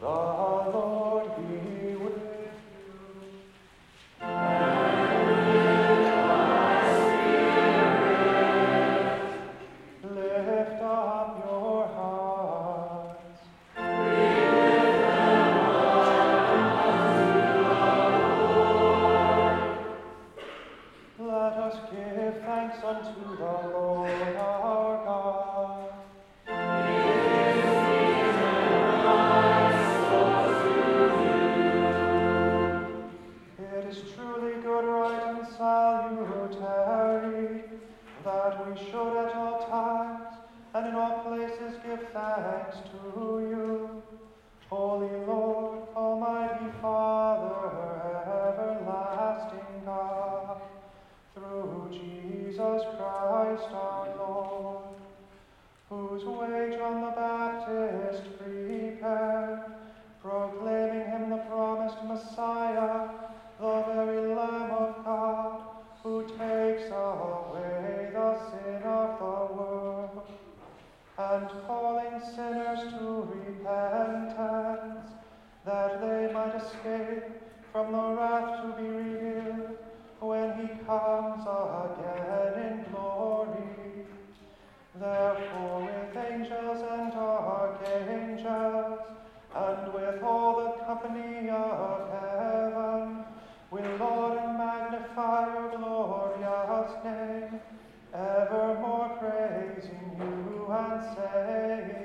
The Lord be with you. Lift up your hearts. Let us give thanks unto the Lord our God. It is truly good, right, and salutary that we should at all times and in all places give thanks to you, Holy Lord, Almighty Father, everlasting God, through Jesus Christ our Lord, whose way John the Baptist prepared, proclaiming him the promised Messiah, the very Lamb of God, who takes away the sin of the world, and calling sinners to repentance, that they might escape from the wrath to be revealed when he comes again in glory. Therefore with angels and archangels, and with all the company of heaven, we laud and magnify your glorious name, evermore praising you and saying,